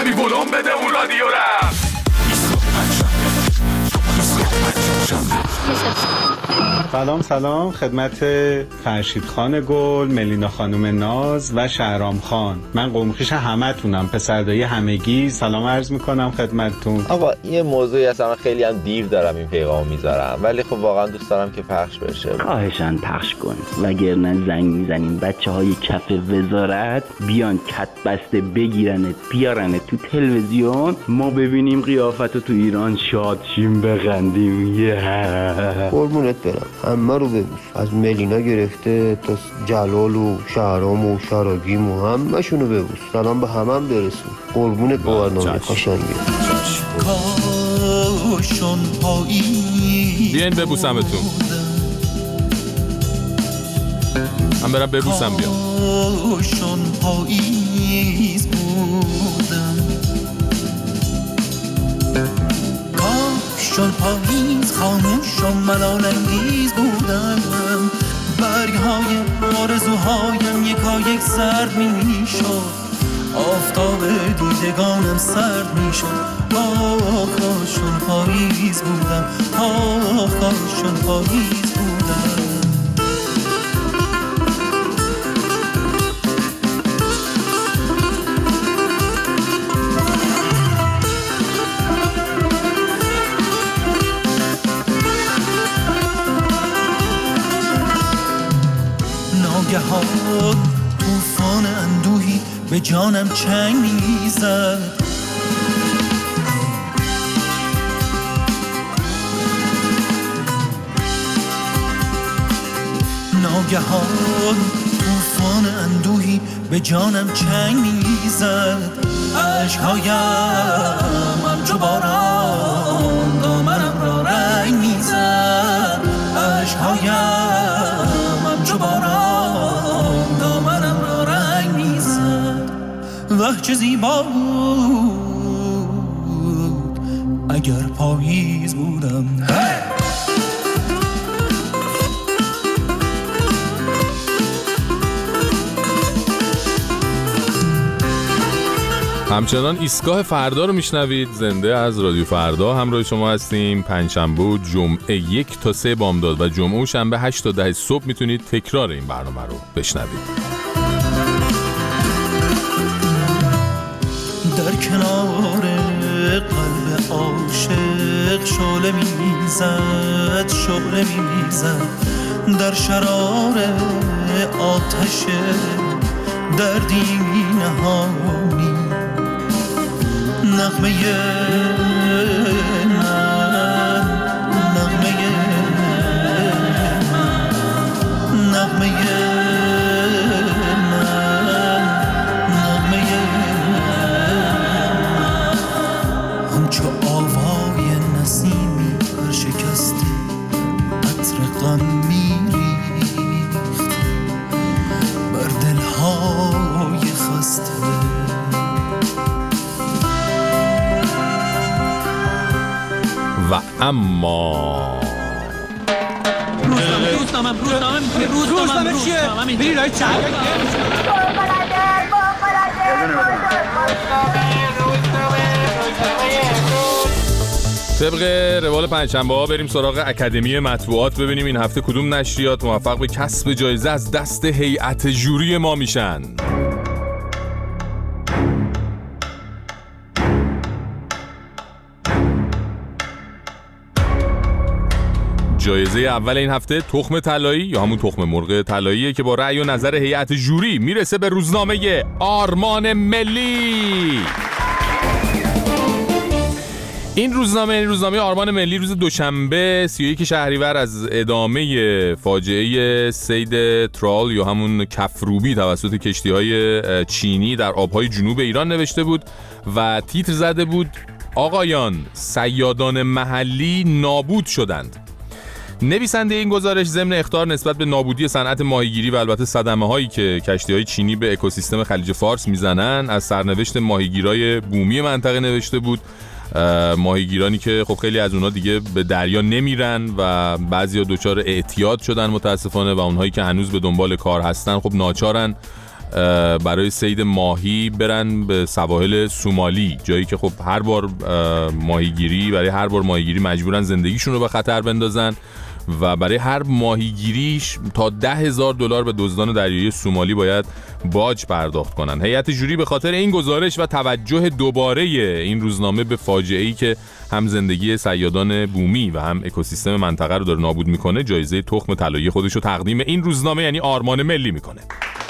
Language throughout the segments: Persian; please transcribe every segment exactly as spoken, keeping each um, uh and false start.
کمی ولوم بده اون رادیو رم. سلام سلام خدمت فرشید خان گل، ملینا خانم ناز و شهرام خان. من قومخیش همه تونم، پسردایی همگی سلام عرض میکنم خدمتتون. آقا یه موضوعی اصلا خیلی هم دیر دارم این پیغامو میذارم، ولی خب واقعا دوست دارم که پخش بشه. خواهشاً پخش کن، وگرنه زنگ میزنیم بچه های کف وزارت بیان کت بسته بگیرنت بیارنت تو تلویزیون، ما ببینیم قیافتو تو ایران شاد شیم بخندیم. یه قربونت برم، همه رو ببوس، از ملینا گرفته تا جلال و شهرام و شراگیم و همه شونو ببوس، سلام به همه هم برسون. قربونت برنامه قشنگه. بیاین ببوسمتون، من برم ببوسم بیام. چون پاییز خاموش و ملال انگیز بودم، برگ های آرزوهایم یکا یک سرد می شد، آفتاب دیدگانم سرد می شد. آه کاش چون پاییز بودم، آه کاش چون پاییز بودم. ناگهان طوفان اندوهی به جانم چنگ میزد، ناگهان طوفان اندوهی به جانم چنگ میزد. عشقهایم همچو باران دامنم را رنگ میزد، عشقهایم همچو باران دامنم را رنگ میزد. وه چه زیبا بود اگر پاییز بودم. همچنان ایستگاه فردا رو میشنوید، زنده از رادیو فردا همراه شما هستیم. پنجشنبه و جمعه یک تا سه بامداد و جمعه و شنبه هشت تا ده صبح میتونید تکرار این برنامه رو بشنوید. در کنار قلب عاشق شعله میزد، شعله میزد در شرار آتش دردی نهانی. نغمه من، نغمه من، نغمه من، نغمه من، همچو آوای نسیمی پر شکسته عطر غم میریخت بر دلهای خسته. و اما روزنامه روزنامه روزنامه روزنامه چیه؟ بری رای چند طبق روال پنجشنبه ها بریم سراغ اکادمی مطبوعات، ببینیم این هفته کدوم نشریات موفق به کسب جایزه از دست هیئت جوری ما میشن. جایزه اول این هفته تخم طلایی یا همون تخم مرغ طلاییه که با رأی و نظر هیئت جوری میرسه به روزنامه آرمان ملی. این روزنامه این روزنامه آرمان ملی روز دوشنبه سی و یک شهریور از ادامه فاجعه صید ترال یا همون کفروبی توسط کشتی‌های چینی در آبهای جنوب ایران نوشته بود و تیتر زده بود آقایان صیادان محلی نابود شدند. نویسنده این گزارش ضمن اخطار نسبت به نابودی صنعت ماهیگیری و البته صدمه‌هایی که کشتی‌های چینی به اکوسیستم خلیج فارس میزنن از سرنوشت ماهیگیرای بومی منطقه نوشته بود. ماهیگیرانی که خب خیلی از اونها دیگه به دریا نمیرن و بعضیا دچار اعتیاد شدن متاسفانه و اونهایی که هنوز به دنبال کار هستن خب ناچارن برای صید ماهی برن به سواحل سومالی، جایی که خب هر بار ماهیگیری برای هر بار ماهیگیری مجبورن زندگیشون رو به خطر بندازن و برای هر ماهیگیریش تا ده هزار دلار به دزدان دریایی سومالی باید باج پرداخت کنن. هیئت جوری به خاطر این گزارش و توجه دوباره این روزنامه به فاجعه‌ای که هم زندگی صیادان بومی و هم اکوسیستم منطقه رو داره نابود میکنه، جایزه تخم طلایی خودش رو تقدیم این روزنامه یعنی آرمان ملی میکنه.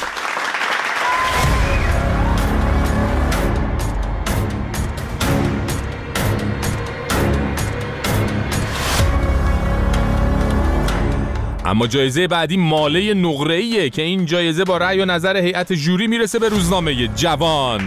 اما جایزه بعدی ماله نقره‌ایه که این جایزه با رأی و نظر هیئت جوری میرسه به روزنامه جوان.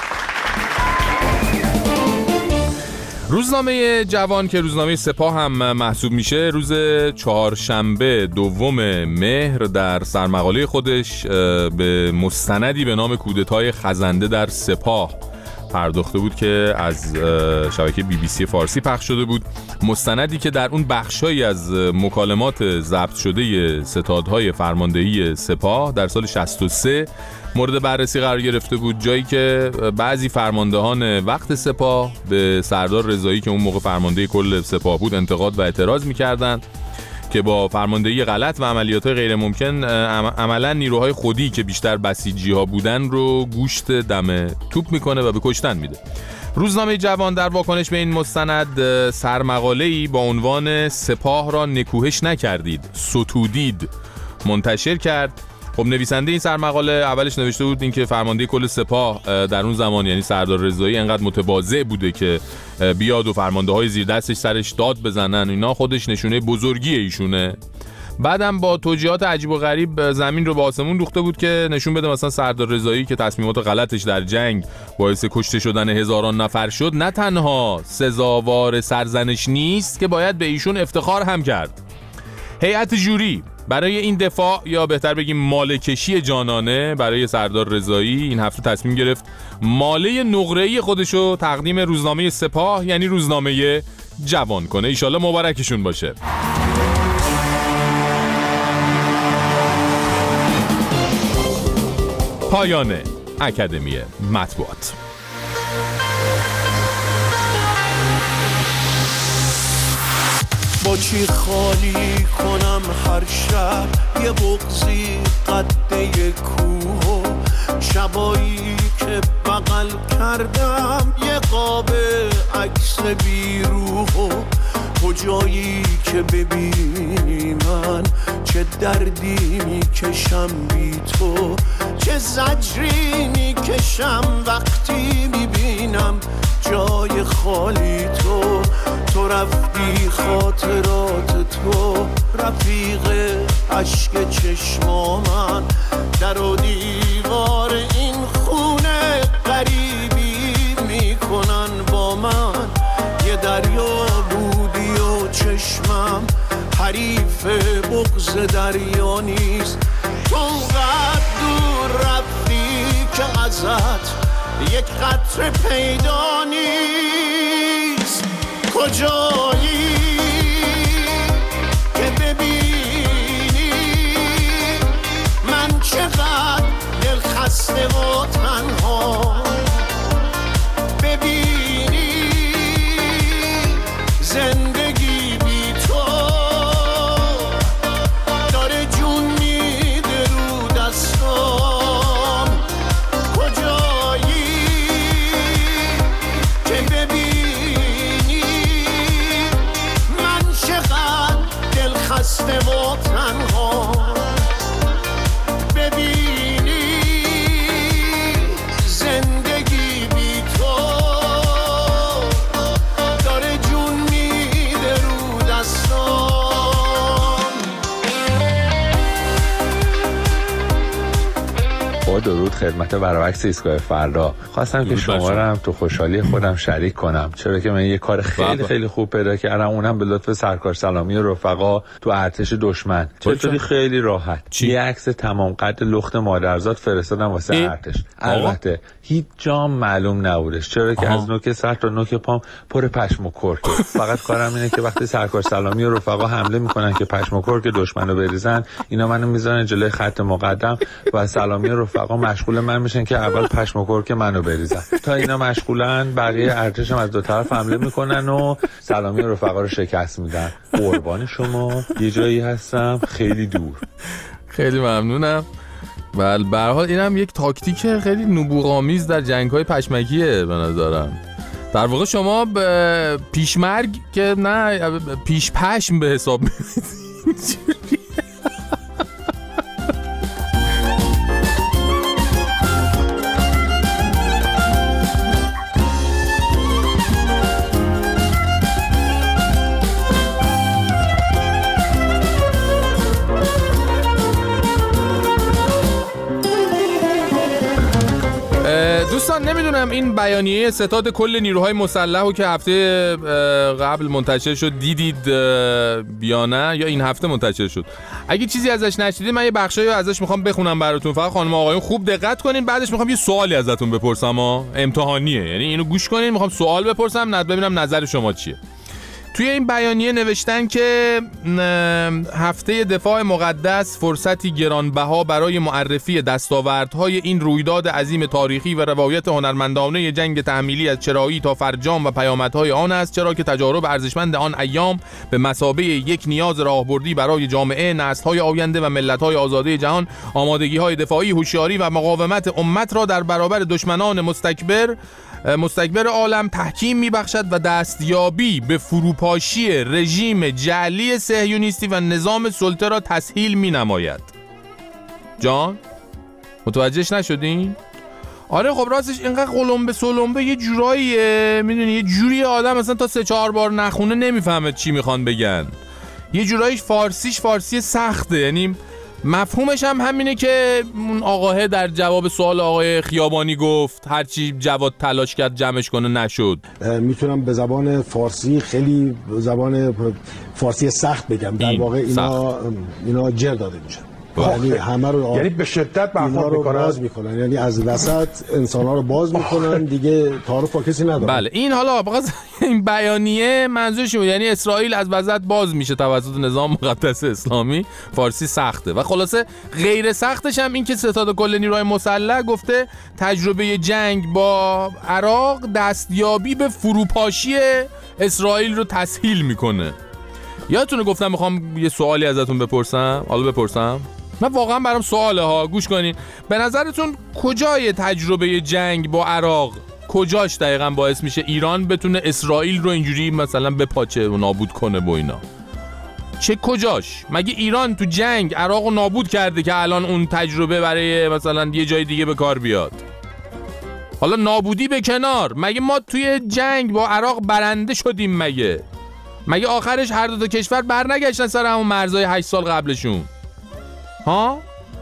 روزنامه جوان که روزنامه سپاه هم محسوب میشه، روز چهارشنبه دوم مهر در سرمقاله خودش به مستندی به نام کودتای خزنده در سپاه پرداخته بود که از شبکه بی بی سی فارسی پخش شده بود. مستندی که در اون بخشایی از مکالمات ضبط شده ستادهای فرماندهی سپاه در سال شصت و سه مورد بررسی قرار گرفته بود، جایی که بعضی فرماندهان وقت سپاه به سردار رضایی که اون موقع فرمانده کل سپاه بود انتقاد و اعتراض می‌کردند که با فرماندهی غلط و عملیات‌های غیر ممکن عملاً نیروهای خودی که بیشتر بسیجی‌ها بودن رو گوشت دم توپ میکنه و به کشتن میده. روزنامه جوان در واکنش به این مستند سرمقاله‌ای با عنوان سپاه را نکوهش نکردید، ستودید منتشر کرد. خب نویسنده این سرمقاله اولش نوشته بود این که فرمانده کل سپاه در اون زمان یعنی سردار رضایی انقدر متواضع بوده که بیاد و فرمانده های زیر دستش سرش داد بزنن، اینا خودش نشونه بزرگی ایشونه. بعدم با توجیهات عجیب و غریب زمین رو به آسمون دوخته بود که نشون بده مثلا سردار رضایی که تصمیمات غلطش در جنگ باعث کشته شدن هزاران نفر شد نه تنها سزاوار سرزنش نیست که باید به ایشون افتخار هم کرد. هیئت جوری برای این دفاع یا بهتر بگیم مالکشی جانانه برای سردار رضایی این هفته تصمیم گرفت ماله نقره‌ای خودشو تقدیم روزنامه سپاه یعنی روزنامه جوان کنه. ایشالله مبارکشون باشه. پایان اکادمی مطبوعات. با چی خالی کنم هر شب یه بغضی قده کوه، شبایی که بغل کردم یه قاب عکس بیروح، کجایی که ببینی من چه دردی میکشم بی تو، چه زجری میکشم وقتی میبینم جای خالی تو. تو رفتی خاطرات تو رفیق عشق چشما من، در و دیوار این خونه غریبی میکنن با من. یه دریا بودی و چشمم حریف بغض دریا نیست، تو قد دور رفتی که ازت یک قطره پیدا نیست. کجایی که ببینی من چقدر دل خسته و تنها، ببینی زندگی بی تو داره جون میده رو دستام. کجایی که ببینی من چقدر دل خسته و تنها، ببینی زندگی بی تو داره جون میده رو دستام. با درود خدمت برعکس ایستگاه فردا، خواستم که شما رو هم تو خوشحالی خودم شریک کنم، چرا که من یه کار خیلی خیلی خوب پیدا کردم، اونم به لطف سرکار سلامی و رفقا تو ارتش دشمن. چطوری؟ خیلی راحت یه عکس تمام قد لخت مادرزاد فرستادم واسه ارتش. البته هیچ جام معلوم نبودش، چرا که از نوک سر تا نوک پام پر پشم و کرکه. فقط کارم اینه که وقتی سرکار سلامی و رفقا حمله میکنن که پشم و کرک دشمنو بریزن، اینا منو میذارن جلوی خط مقدم و سلامی و رفقا مشغول من میشن که اول پشم و کرک منو بریزن. تا اینا مشغولن بقیه ارتش از دو طرف حمله میکنن و سلامی رفقا رو شکست میدن. قربان شما، یه جایی هستم خیلی دور. خیلی ممنونم. بله به هر حال اینم یک تاکتیک خیلی نبوغ‌آمیز در جنگ‌های پشمکیه به نظرم. در واقع شما پیشمرگ که نه پیش پشم به حساب می‌رسید. دوستان نمیدونم این بیانیه ستاد کل نیروهای مسلحو که هفته قبل منتشر شد دیدید یا نه، یا این هفته منتشر شد. اگه چیزی ازش نشدید من یه بخشایو ازش میخوام بخونم براتون. فقط خانم آقایون خوب دقت کنین، بعدش میخوام یه سوالی ازتون بپرسم ها. امتحانیه، یعنی اینو گوش کنین، میخوام سوال بپرسم نه ببینم نظر شما چیه. توی این بیانیه نوشتن که هفته دفاع مقدس فرصتی گرانبها برای معرفی دستاوردهای این رویداد عظیم تاریخی و روایت هنرمندانه جنگ تحمیلی از چرایی تا فرجام و پیامدهای آن است، چرا که تجارب ارزشمند آن ایام به مثابه یک نیاز راهبردی برای جامعه، نسل‌های آینده و ملت‌های آزاده جهان آمادگی‌های دفاعی، هوشیاری و مقاومت امت را در برابر دشمنان مستکبر مستکبر عالم تحکیم میبخشد و دستیابی به فروپاشی رژیم جعلی صهیونیستی و نظام سلطه را تسهیل مینماید. جان متوجهش نشدین؟ آره خب راستش اینقدر قلمبه سلمبه یه جوراییه، میدونی یه جوری آدم مثلا تا سه چهار بار نخونه نمیفهمه چی میخوان بگن. یه جوراییش فارسیش فارسی سخته، یعنی مفهومش هم همینه که اون آقاه در جواب سوال آقای خیابانی گفت هرچی جواد تلاش کرد جمعش کنه نشد. میتونم به زبان فارسی خیلی زبان فارسی سخت بگم، در این واقع اینا سخت. اینا جر داده میشن، یعنی همه رو یعنی به شدت برخورد میکنن، باز میکنن، یعنی از وسط انسان‌ها رو باز میکنن دیگه، تعارف با کسی نداره. بله این حالا بخاطر این بیانیه منظورش بود، یعنی اسرائیل از وسط باز میشه توسط نظام مقدس اسلامی. فارسی سخته و خلاصه غیر سختش هم این که ستاد کل نیروهای مسلح گفته تجربه جنگ با عراق دستیابی به فروپاشی اسرائیل رو تسهیل میکنه. یادتونه گفتم میخوام یه سوالی ازتون بپرسم، حالا بپرسم. من واقعا برام سواله ها، گوش کنین. به نظرتون کجای تجربه جنگ با عراق کجاش دقیقاً باعث میشه ایران بتونه اسرائیل رو اینجوری مثلا بپاچه و نابود کنه با اینا؟ چه کجاش؟ مگه ایران تو جنگ عراق رو نابود کرده که الان اون تجربه برای مثلا یه جای دیگه به کار بیاد؟ حالا نابودی به کنار، مگه ما توی جنگ با عراق برنده شدیم؟ مگه مگه آخرش هر دو تا کشور برنگشتن سر همون مرزهای هشت سال قبلشون؟ ها؟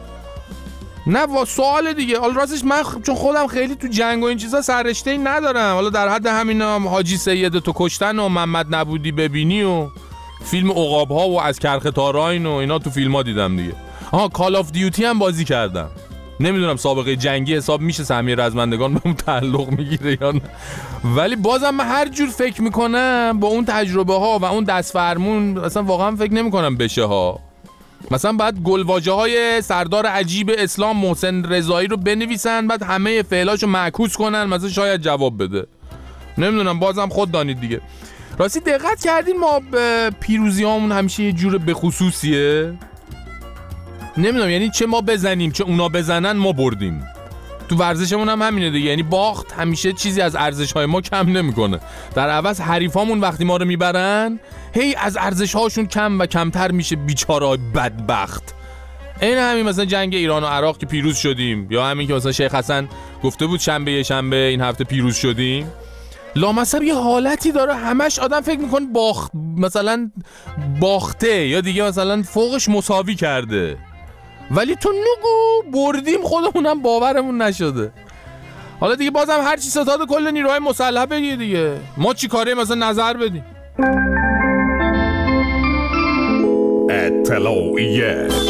نه وا سوال دیگه. حالا راستش من خ... چون خودم خیلی تو جنگ و این چیزا سررشته‌ای ندارم، حالا در حد همینا حاجی سید تو کشتن و محمد نبودی ببینی و فیلم عقاب‌ها و از کرخ تاراین و اینا تو فیلم‌ها دیدم دیگه. آها کال آف دیوتی هم بازی کردم. نمیدونم سابقه جنگی حساب میشه سهمیه رزمندگان به اون تعلق میگیره یا نه، ولی بازم من هر جور فکر میکنم با اون تجربه ها و اون دست فرمون اصلا واقعا فکر نمیکنم بشه ها. مثلا بعد گلواژه های سردار عجیب اسلام محسن رضایی رو بنویسن، بعد همه فعلاشو معکوس کنن، مثلا شاید جواب بده. نمیدونم، بازم خود دانید دیگه. راستی دقت کردین ما پیروزی هامون همیشه یه جور به خصوصیه؟ نمیدونم، یعنی چه ما بزنیم چه اونا بزنن ما بردیم. تو ورزشمون هم همینه دیگه، یعنی باخت همیشه چیزی از ارزش‌های ما کم نمی‌کنه. در عوض حریفامون وقتی ما رو میبرن هی از ارزش‌هاشون کم و کمتر میشه، بیچاره‌های بدبخت. این همین مثلا جنگ ایران و عراق که پیروز شدیم، یا همین که مثلا شیخ حسن گفته بود شنبه یه شنبه این هفته پیروز شدیم. لامصب یه حالتی داره همش آدم فکر میکنه باخت، مثلا باخته یا دیگه مثلا فوقش مساوی کرده، ولی تو نگو بردیم خودمونم باورمون نشده. حالا دیگه بازم هر چی ستاد کل نیروهای مسلح بگی دیگه، ما چی کاره مثلا نظر بدیم. اطلاعیه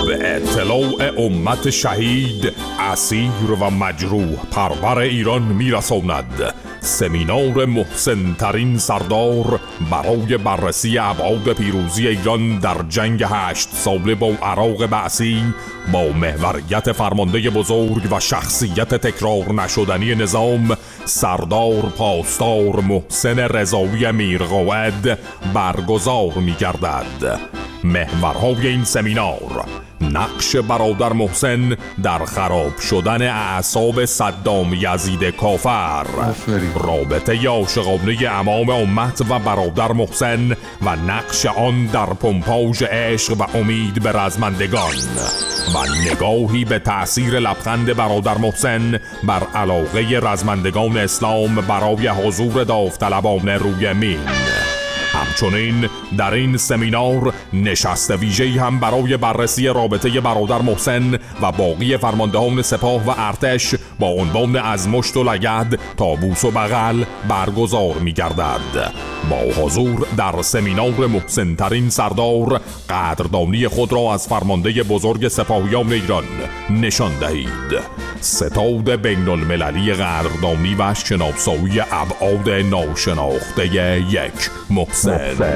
به اطلاع امت شهید، اسیر و مجروح پرور ایران میرساند سمینار محسن ترین سردار برای بررسی ابعاد پیروزی ایران در جنگ هشت ساله با عراق بعثی با محوریت فرمانده بزرگ و شخصیت تکرار نشدنی نظام سردار پاسدار محسن رضایی میرقائد برگزار می‌گردد. محورهای این سمینار: نقش برادر محسن در خراب شدن اعصاب صدام یزید کافر، رابطه عاشقانه امام امت و برادر محسن و نقش آن در پمپاژ عشق و امید به رزمندگان، و نگاهی به تأثیر لبخند برادر محسن بر علاقه رزمندگان اسلام برای حضور داوطلبان روی مین. همچنین در این سمینار نشست ویژه‌ای هم برای بررسی رابطه برادر محسن و باقی فرماندهان سپاه و ارتش با عنوان از مشت و لگد تا بوس و بغل برگزار می‌گردد. با حضور در سمینار محسن ترین سردار قدردانی خود را از فرمانده بزرگ سپاهیان ایران نشان دهید. ستاد بین المللی قدردانی و شناسایی ابعاد ناشناخته یک محسن.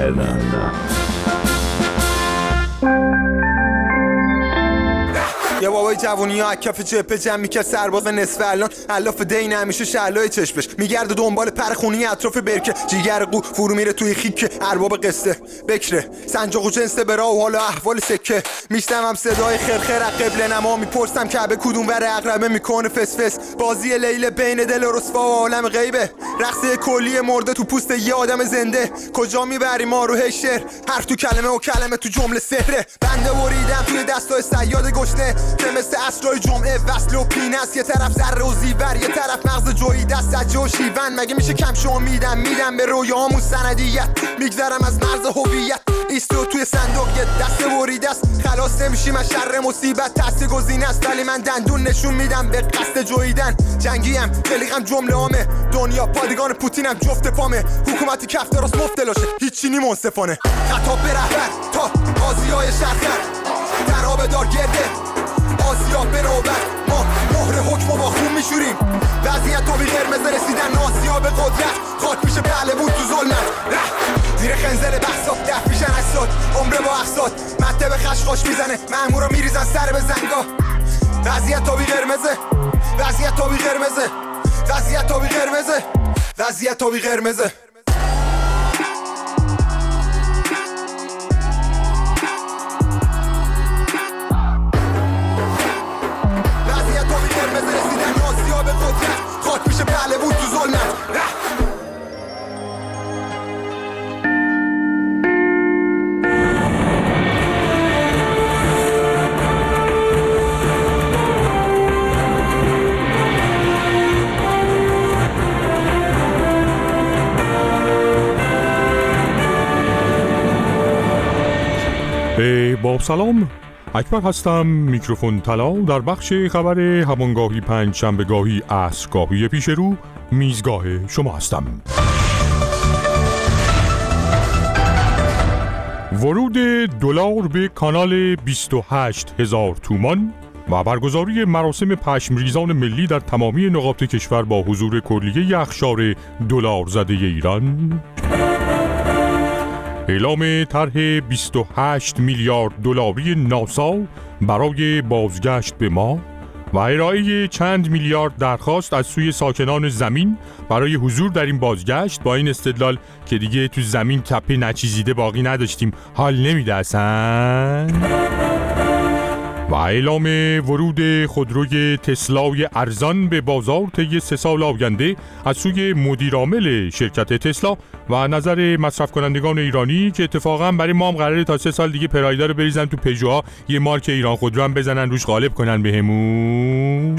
یه بابای جوونی ها کف جبه جمع میکرد سرباز نصف الان علاف دین همیشه شعلای چشمش میگرده دنبال پرخونی اطراف برکه جیگر قو فرو میره توی خیک ارباب قصه بکره سنجاق و جنس برا و حالا احوال سکه میشتم صدای خرخر قبل نما میپرسم کعبه کدوم ور عقربه میکنه فس فس بازی لیل بین دل رسوا و عالم غیبه رقصه کلی مرده تو پوست یه آدم زنده کجا میبری ما رو هشر حرف تو کلمه و کلمه تو جمله سحره بنده بریدم توی دستای صیاد گشنه که مثل اسرای جمعه وصل و پینست یه طرف ذره و زیور یه طرف مغز جویی دست سجه و شیون مگه میشه کم شو میدم میدم به رویامون سندیت میگذرم از مرز هویت ایستو توی صندوق یه دست بریده است خلاص نمیشیم از شر مصیبت تست گزینه است ولی من دندون نشون میدم به قصد جویدن جنگیم خلیقم جمله عامه دنیا پادگان پوتینم جفت پامه حکومتی کف دراست مفتلاشه هیچی نی منصفانه خطاب به رهبر تا قاضیای شرخر در آب دار گرده آسیا به نوبت ما مهر حکم و با خون میشوریم وضعیت تا بی قرمز رسیدن آسیا به قدرت خاک میشه بله بود تو ظلمت زیر خنزر بحثات دف میشن اساد عمره با اقصاد مته به خشخاش میزنه مأمورا میریزن سر به زنگا وضعیت تا بی قرمزه وضعیت تا بی قرمزه وضعیت تا بی قرمزه وضعیت تا بی قرمزه خاک میشه بله بود تو ظلمت با سلام، اکبر هستم. میکروفون طلا در بخش خبر همانگاهی پنج شنبه گاهی عصرگاهی پیش رو میزگاه شما هستم. ورود دلار به کانال بیست و هشت هزار تومان و برگزاری مراسم پشمریزان ملی در تمامی نقاط کشور با حضور کلیه اقشار دلار زده ایران. اعلام طرح بیست و هشت میلیارد دلاری ناسا برای بازگشت به ماه و ارائه چند میلیارد درخواست از سوی ساکنان زمین برای حضور در این بازگشت با این استدلال که دیگه تو زمین تپه نچیزیده باقی نداشتیم حال نمیده اصلا. و اعلام ورود خودروی تسلای ارزان به بازار طی سه سال آینده از سوی مدیرعامل شرکت تسلا و نظر مصرف کنندگان ایرانی که اتفاقا برای ما هم قراره تا سه سال دیگه پرایدا رو بریزن تو پژوها یه مارک ایران خودرو هم بزنن روش غالب کنن بهمون.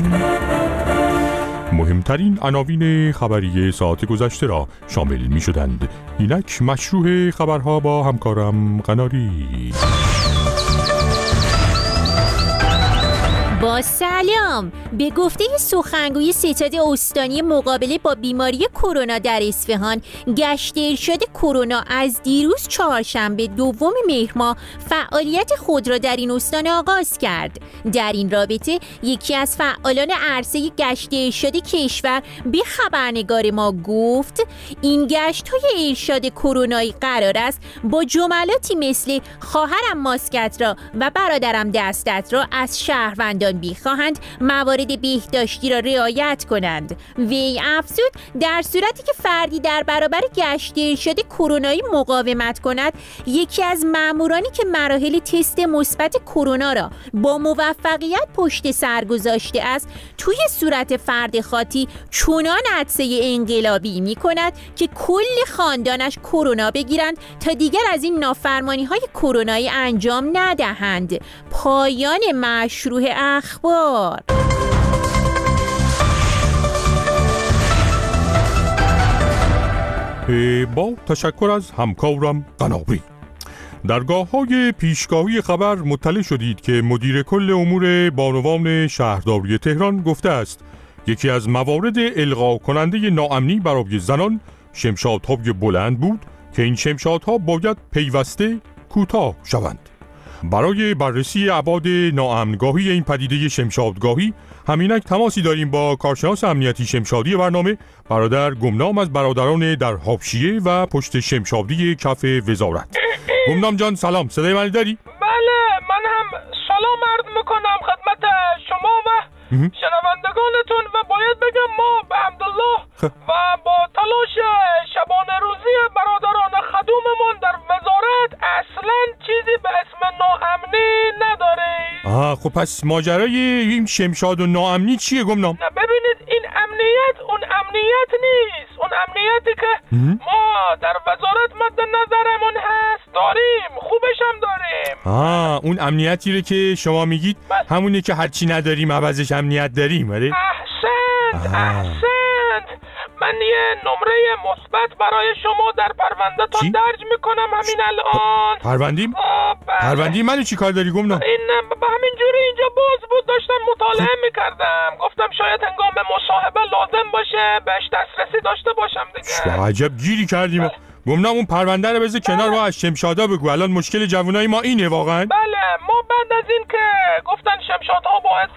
مهمترین عناوین خبری ساعت گذشته را شامل می شدند. اینک مشروع خبرها با همکارم قناری. با آقا سلام. به گفته سخنگوی ستاد استانی مقابله با بیماری کرونا در اصفهان، گشت ارشاد کرونا از دیروز چهارشنبه دوم مهر ماه فعالیت خود را در این استان آغاز کرد. در این رابطه یکی از فعالان عرصه گشت ارشاد کشور به خبرنگار ما گفت این گشت‌های ارشاد کرونایی قرار است با جملاتی مثل خواهرم ماسکت را و برادرم دستت را از شهروندان بخواهند موارد بهداشتی را رعایت کنند. وی افزود در صورتی که فردی در برابر گشت ارشاد کرونایی مقاومت کند، یکی از مامورانی که مراحل تست مثبت کرونا را با موفقیت پشت سر گذاشته است توی صورت فرد خاطی چنان عطسه انقلابی می کند که کل خاندانش کرونا بگیرند تا دیگر از این نافرمانی های کرونایی انجام ندهند. پایان مشروع اخبار. با تشکر از همکارم قنابی. درگاه های پیشگاهی خبر مطلع شدید که مدیر کل امور بانوان شهرداری تهران گفته است یکی از موارد القا کننده ناامنی برای زنان شمشادهای بلند بود که این شمشادها باید پیوسته کوتاه شوند. برای بررسی ابعاد ناامنگاهی این پدیده شمشادگاهی همینک تماسی داریم با کارشناس امنیتی شمشادی برنامه برادر گمنام از برادران در حاشیه و پشت شمشادی کف وزارت. گمنام جان سلام، صدای من داری؟ بله، من هم سلام عرض میکنم خدمت شما و شنوندگانتون و باید بگم ما به حمدالله و با تلاش شبانه روزی برادران خدوممون در وزارت اصلا چیزی به اسم ناامنی نداریم. آه خب پس ماجرای این شمشاد و ناامنی چیه گمنام؟ نه ببینید این امنیت اون امنیت نیست، اون امنیتی که ما در وزارت مد نظرمون هست داریم، خوبش هم داریم. آه اون امنیتی رو که شما میگید همونه که هرچی نداریم عوضش امنیت داریم. آره احسنت احسنت. من یه نمره مثبت برای شما در پرونده تا درج میکنم همین الان. پروندیم؟ پروندیم منو چی کار داری گمنام؟ این به همین جوری اینجا باز بود داشتم مطالعه میکردم، گفتم شاید هنگام مصاحبه لازم باشه بهش دسترسی داشته باشم دیگه. عجب گیری کردیم. گمنام اون پرونده رو بذار کنار و از شمشادا بگو. الان مشکل جوانای ما اینه واقعا. بله ما بعد از این که گفتن شمشادها باعث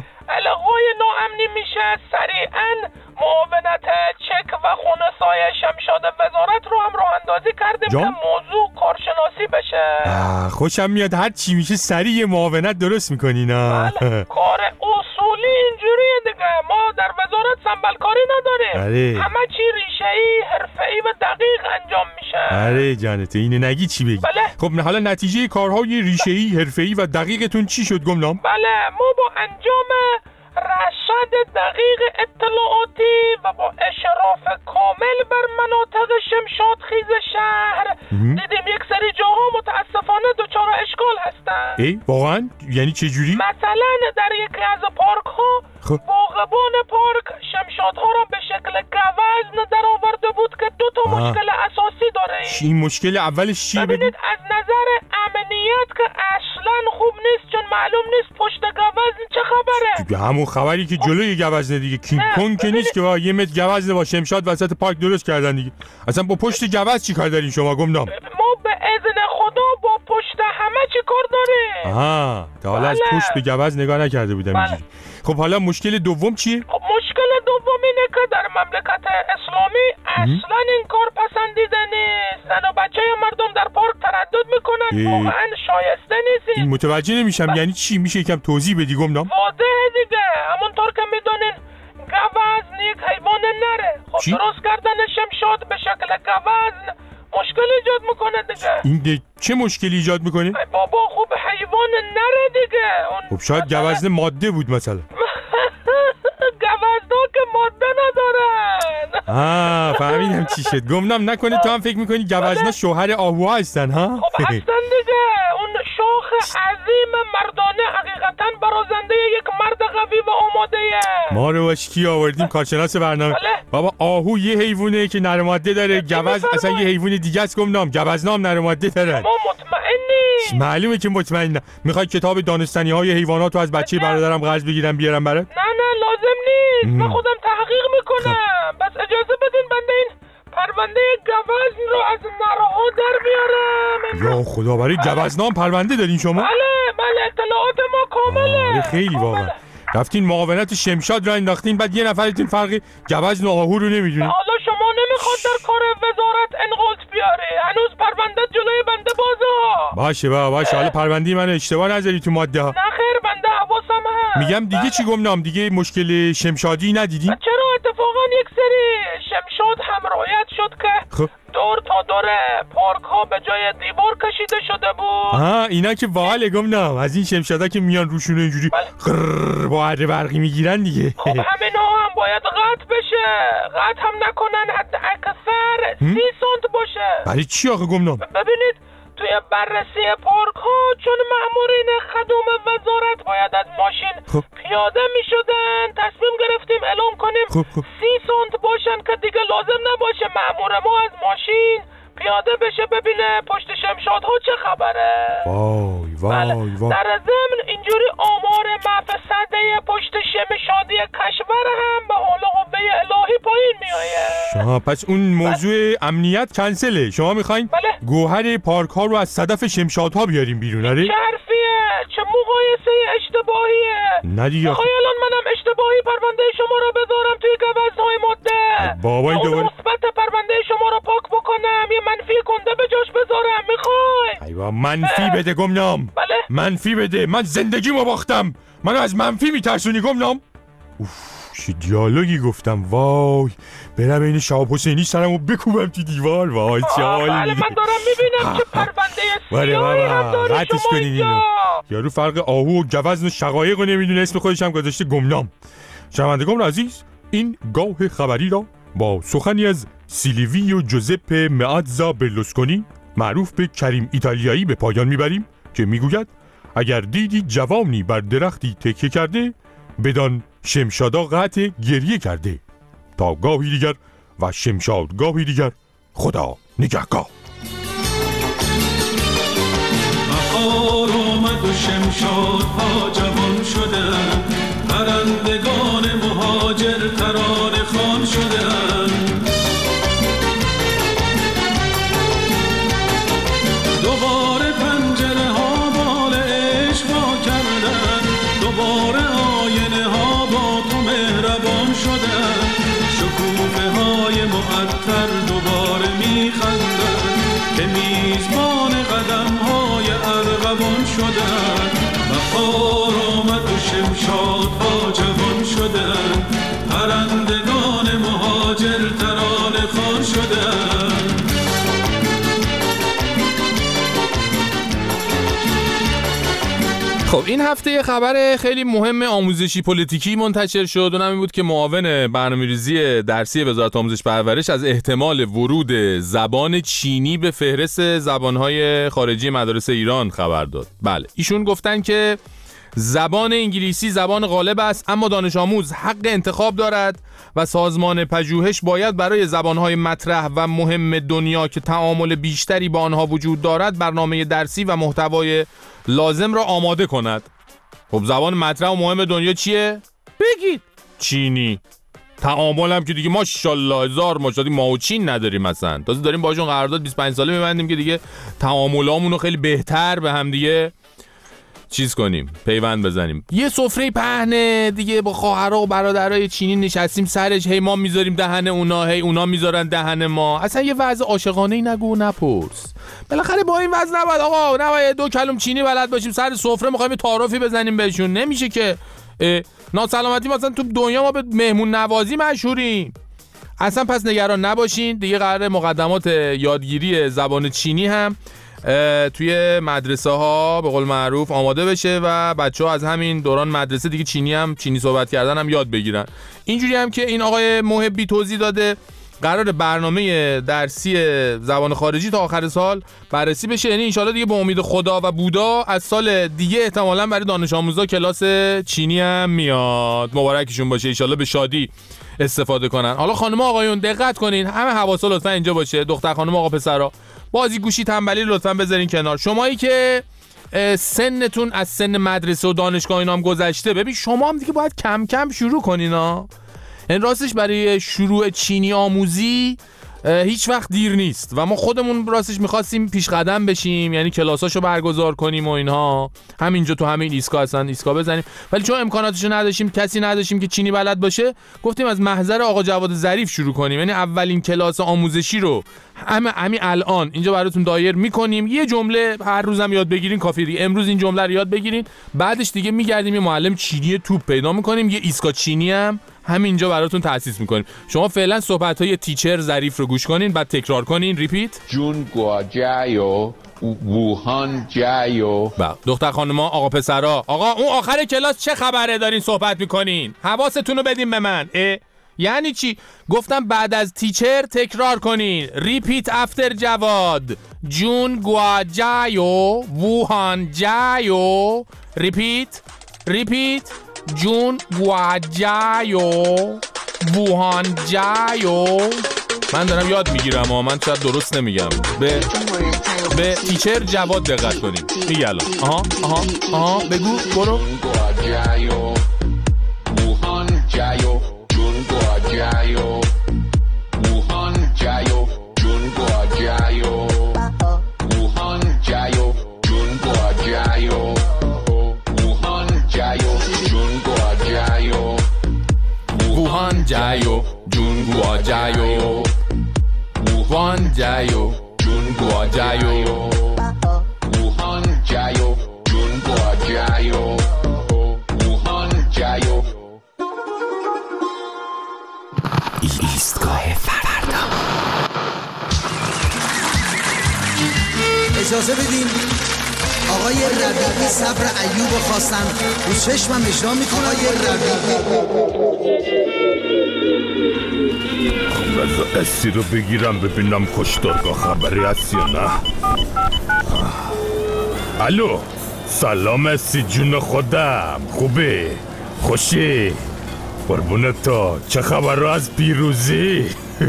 الغای ناامنی میشه سریعا معاونت چک و خونسای شمشاد وزارت رو هم راه اندازی کردیم جان؟ که موضوع کارشناسی بشه. خوشم میاد هر چی میشه سریع معاونت درست میکنین. بله کار اصولی اینجوریه دیگه، ما در وزارت سنبلکاری نداریم. همه چی ریشه‌ای حرفه‌ای و دقیق انجام میشه. آره جانته اینو نگی چی بگی. بله. خب حالا نتیجه کارهای ریشه‌ای حرفه‌ای و دقیقتون چی شد گمنام؟ بله ما با انجام رصد دقیق اطلاعاتی و با اشراف کامل بر مناطق شمشاد خیز شهر دیدیم یک سری جاها متاسفانه دچار اشکال هستن. ای واقعا؟ یعنی چه جوری؟ مثلا در یکی از پارک ها باغبان پارک شمشادها را به شکل گوزن در آورده بود که دو تا آه. مشکل اساسی داره. این مشکل اولش چیه؟ ببینید از نظر امنیت که اصلا خوب نیست، چون معلوم نیست پشت گوزن چه خبره. دیگه همون خبری که جلوی گوزنه دیگه، کینگ کنگ که نیست که با یه متر گوزن با شمشاد وسط پارک درست کردن دیگه. اصلا با پشت گوزن چی کار دارین شما گمنام؟ ما به اذن خدا با پشت همه چی کار داریم. آها تا حالا از پشت به گوزن نگاه نکرده بودم اینجوری. خب حالا مشکل دوم چیه؟ خب مشکل دوم اینه که در مملکت اسلامی اصلا این کار پسندیده نیست. زن و بچه مردم در پارک تردد میکنن، واقعا شایسته نیست. این متوجه نمیشم یعنی چی؟ میشه یکم توضیح بدی گمنام؟ واضحه دیگه، همونطور که میدونین گوزن یک حیوان نره. خب چی؟ درست کردن شمشاد به شکل گوزن مشکل ایجاد میکنه دیگه. این ده چه مشکلی ایجاد میکنه؟ بابا خوب حیوان نره دیگه. خب شاید گوزن ماده بود مثلا. گوزنا که ماده ندارن. آه فهمیدم چی شد. گمنام نکنه تو هم فکر میکنی گوزنا شوهر آهوها هستن ها؟ خب هستن دیگه. اون شاخ عظیم مردانه حقیقتا برازنده یک مرد قوی و آماده. ما رو باش کی آوردیم کارشناس برنامه. بله. بابا آهو یه حیوانه که نر ماده داره، گوز اصلا یه حیوان دیگه است گمنام. گوزنا هم نر ماده دارن. ما مطمئنی معلومه که مطمئنم. میخوای کتاب دانستنی های حیوانات رو از بچه برادرم قرض بگیرم بیارم برات؟ نه نه لازم نیست. من خودم تحقیق میکنم. بس اجازه بدین بنده این پرونده گوزن رو از نرها در بیارم. یا خدا، برای گوزنام پرونده دارین شما؟ بله بله اطلاعات ما کامله. خیلی واقعا. رفتین معاونت شمشاد را انداختین، بعد یه نفرتون فرقی گوزن و آهو رو نمیدونین. حالا شما نمیخواد در کار وزارت انقلت بیاره. هنوز پرونده جلوی بنده بازه ها. باشه با باشه. حالا پرونده من اشتباه نذاری تو ماده ها. نه خیر بنده حواسم هست. میگم دیگه چی گمنام؟ دیگه مشکل شمشادی ندیدین؟ چرا اتفاقا یک سری شمشاد هم رعایت شد که خب دور تا دور پارک ها به جای دیوار کشیده شده بود. آها اینا که باحال گمنام. از این شمشادا که میان روشونه اینجوری خرر با اره برقی میگیرن دیگه. خب همین ها هم باید قطع بشه. قطع هم نکنن، حد اکثر سی سانت باشه. برای چی آخه گمنام؟ ببینید توی بررسی پارک ها چون مأمورین خدوم وزارت باید از ماشین خب. پیاده می شدن، تصمیم گرفتیم اعلام کنیم خب خب. سی سانت باشن که دیگه لازم نباشه مأمور ما از ماشین پیاده بشه ببینه پشت شمشادها چه خبره. وای وای وای. در ضمن اینجوری آمار مفسده پشت شمشادی کشور هم به حال قوه الهی پایین میآید. شما پس اون موضوع بله. امنیت کنسله. شما میخواین بله. گوهر پارک ها رو از صدف شمشادها بیاریم بیرون؟ آره چه حرفیه؟ چه مقایسه اشتباهیه؟ نه دیگه. میخوای الان منم اشتباهی پرونده شما رو بذارم توی گوزن‌های ماده؟ بابای اون مثبت پرونده شما رو پاک بکنم یه منفی کنده به جاش بذارم؟ میخوای؟ ایوا منفی بده گمنام. بله. منفی بده. من زندگیمو باختم. منو از منفی میترسونی گمنام؟ اوف چه دیالوگی گفتم. وای برم این شهاب حسینی سرمو بکوبم تو دیوار. وای چه حالی. بله من دارم میبینم چه پرونده سیاهی هم داری شما اینجا. یارو فرق آهو و گوزن و شقایق رو نمیدونه، اسم خودش هم گذاشته گمنام. شنوندگان عزیز، این گاه خبری را با سخنی از سیلویو جوزپه مئاتزا برلوسکونی معروف به کریم ایتالیایی به پایان میبریم که میگوید اگر دیدی جوانی بر درختی تکیه کرده بدان شمشادا قطع گریه کرده. تا گاهی دیگر و شمشاد گاهی دیگر، خدا نگهدار. بهار آمد و شمشادها جوان شدن، پرندگان مهاجر ترانه خوان شدن. دوباره پنجره ها بال عشق وا کردن، دوباره آینه ها با تو مهربان شدن. شکوفه های معطر دوباره میخندن که میزبان قدم های ارغوان شدن. بهار آمد و شمشادها جوان شدن، پرندگان مهاجر ترانه خوان شدن. خب این هفته یه خبر خیلی مهم آموزشی پلیتیکی منتشر شد. اونم این بود که معاون برنامه‌ریزی درسی وزارت آموزش پرورش از احتمال ورود زبان چینی به فهرست زبان‌های خارجی مدارس ایران خبر داد. بله ایشون گفتن که زبان انگلیسی زبان غالب است، اما دانش آموز حق انتخاب دارد و سازمان پژوهش باید برای زبان‌های مطرح و مهم دنیا که تعامل بیشتری با آنها وجود دارد برنامه درسی و محتوای لازم را آماده کند. خب زبان مطرح و مهم دنیا چیه؟ بگید. چینی. تعامل هم که دیگه ماشاءالله هزار ماشاءالله ما و چین نداریم مثلا. تازه داریم باشون قرارداد بیست و پنج ساله می‌بندیم که دیگه تعاملامون رو خیلی بهتر به هم دیگه چیز کنیم، پیوند بزنیم. یه سفره پهنه دیگه با خواهرها و برادرای چینی نشستیم سرش، هی ما میذاریم دهن اونا، هی اونا میذارن دهن ما. اصلا یه وضع عاشقانه ای نگو نپرس. بالاخره با این وضع نباید آقا نباید دو کلم چینی بلد باشیم سر سفره میخوایم تعارفی بزنیم بهشون. نمیشه که ناسلامتی مثلا تو دنیا ما به مهمون نوازی مشهوریم. اصلا پس نگران نباشین دیگه قراره مقدمات یادگیری زبان چینی هم توی مدرسه ها به قول معروف آماده بشه و بچه‌ها از همین دوران مدرسه دیگه چینی هم چینی صحبت کردن هم یاد بگیرن. اینجوری هم که این آقای محبی توضیح داده قرار برنامه درسی زبان خارجی تا آخر سال بررسی بشه، یعنی انشالله دیگه به امید خدا و بودا از سال دیگه احتمالاً برای دانش آموزا کلاس چینی هم میاد. مبارکشون باشه، انشالله به شادی استفاده کنن. حالا خانم آقایون دقت کنین، همه حواسا لطفا اینجا باشه. دختر خانم آقا پسرا بازی گوشی تنبلی لطفا بذارین کنار. شمایی که سنتون از سن مدرسه و دانشگاه اینا هم گذشته، ببین شما هم دیگه باید کم کم شروع کنین ها. این راستش برای شروع چینی آموزی هیچ وقت دیر نیست و ما خودمون راستش میخواستیم پیش قدم بشیم، یعنی کلاساشو برگزار کنیم و اینها، همینجا تو همین ایستگاه هستن ایستگاه بزنیم، ولی چون امکاناتشو نداشتیم، کسی نداشتیم که چینی بلد باشه، گفتیم از محضر آقا جواد ظریف شروع کنیم. یعنی اولین کلاس آموزشی رو همین همین الان اینجا براتون دایر میکنیم. یه جمله هر روزم یاد بگیرین کافیه دیگه. امروز این جمله رو یاد بگیرین، بعدش دیگه میگردیم یه معلم چینی توپ پیدا میکنیم، یه ایستگاه چینی هم همینجا براتون تأسیس میکنیم. شما فعلا صحبت‌های تیچر ظریف رو گوش کنین، بعد تکرار کنین. ریپیت. جون گواجایو ووهان جایو. با دختر خانوما، آقا پسرا، آقا اون آخر کلاس چه خبره دارین صحبت میکنین؟ حواستون رو بدین به من. اه؟ یعنی چی؟ گفتم بعد از تیچر تکرار کنین. ریپیت افتر جواد. جون گواجایو ووهان جایو. ریپیت ریپیت. جون گواجایو ووهان جایو. من دارم یاد میگیرم اما من شاید درست نمیگم. به به تیچر جواد دقت کنیم. میگه الان. آها آها آها بگو برو. گواجایو ووهان جایو. جون گواجایو ووهان جایو. جون گواجایو ووهان جایو. جون گواجایو ووهان جایو. جون گواجایو ووهان جایو. جون گواجایو ووهان جایو. جون گواجایو ووهان جایو. ایستگاه فردا. اجازه بدین آقای ربیعی صبر ایوب خواستن رو چشمم اجرا میکنه. آقای ربیعی بذار اسی رو بگیرم ببینم کشتارگاه خبری هستی یا نه. الو سلام اسی جون خودم، خوبه؟ خوشی؟ قربونت تو، چه خبر رو از پیروزی؟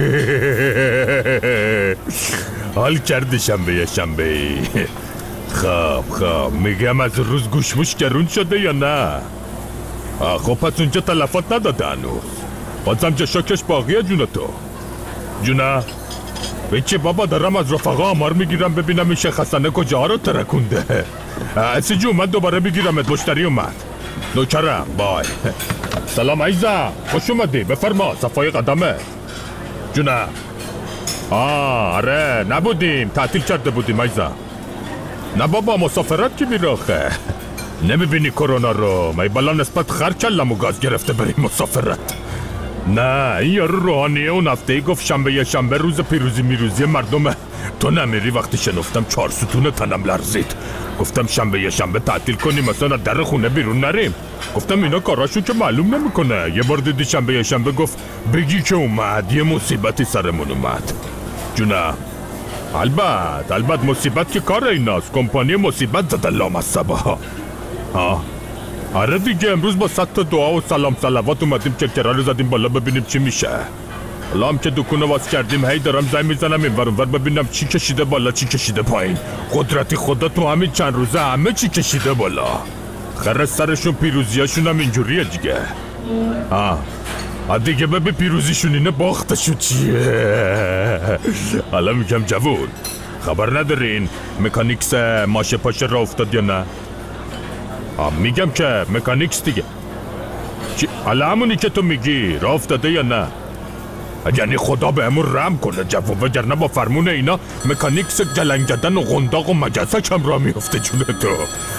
حال کردی شنبه یه شنبه. خب خب میگم از روز گوشموش گرون شده یا نه؟ خب پس اونجا تلفات نداده هنوز، بازم جا شکش باقیه جون تو. جونه بچه بابا دارم از رفقا آمار میگیرم ببینم این شیخ حسنه کجاها رو ترکونده. اسی جون من دوباره میگیرمت، مشتری اومد. نوکرم بای. سلام عیزم، خوش اومدی، بفرما صفای قدمه. جونه آه آره نبودیم، تعطیل کرده بودیم عیزم. نه بابا مسافرت کی میره آخه؟ نمیبینی کرونا رو؟ می بالا نسبت خر کلمو گاز گرفته بریم مسافرت. نه این یارو روحانیه اون هفته ای گفت شنبه یه شنبه روز پیروزی میروزی مردمه. تو نمیری؟ وقتی شنفتم چهار ستون تنم لرزید. گفتم شنبه یه شنبه تعطیل کنیم مثلا در خونه بیرون نریم. گفتم اینا کاراشون که معلوم نمیکنه. یه بار دیدی شنبه یه شنبه گفت بگی که اومد یه مصیبتی سرمون اومد. جونه البته البته مصیبت که کار ایناست، کمپانی مصیبت زده لامصبا ها. آره دیگه امروز با صد تا دعا و سلام صلوات اومدیم چکرها رو زدیم بالا ببینیم چی میشه. حالا هم که دکونه واس کردیم هی دارم زنگ میزنم اینور اونور ببینم چی کشیده بالا چی کشیده پایین. قدرتی خدا تو همین چند روزه همه چی کشیده بالا. خره سرشون پیروزیاشون هم اینجوریه دیگه. آه دیگه ببین پیروزیشون اینه باختشون چیه. حالا میگم جوون خبر ندارین مکانیکس ماشه پاشه را افتاد یا نه؟ آه میگم که مکانیکس دیگه چی؟ حالا همونی که تو میگی را افتاده یا نه؟ یعنی خدا به همون رحم کنه جوون، وگرنه با فرمون اینا مکانیکس جلنگدن و غنداق و مجسک هم را میفته جونه تو.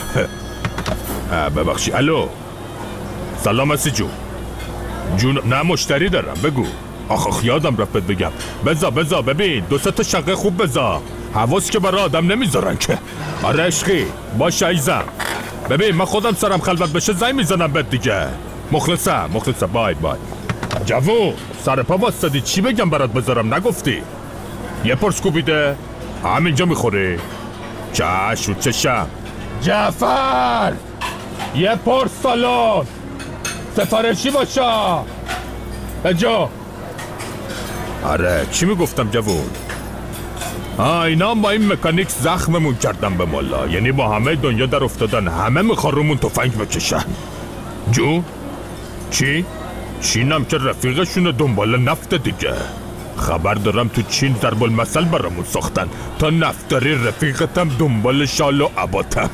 ببخشی الو سلام اسی جون. جون نه مشتری دارم بگو. آخ آخ یادم رفت بگم. بزا بزا ببین دو سه تا شقه خوب بزا، حواس که برای آدم نمیذارن که. آره عشقی باشه عزیزم. ببین من خودم سرم خلوت بشه زنگ میزنم بهت دیگه. مخلصم مخلصم بای بای. جوون سر پا واسدی چی بگم برات بذارم نگفتی؟ یه پرس کوبیده همینجا میخوری؟ چشم چشم. جعفر یه پرس سالن سفارشی باشه بجا. آره چی میگفتم جوون؟ آه اینا با این مکانیک زخممون کردن به مالا، یعنی با همه دنیا در افتادن، همه میخوان رومون تفنگ بکشن. جون؟ چی؟ چینم که رفیقشون دنبال نفت دیگه. خبر دارم تو چین ضرب المثل برامون ساختن تا نفتاری رفیقتم دنبال شال و عباتم.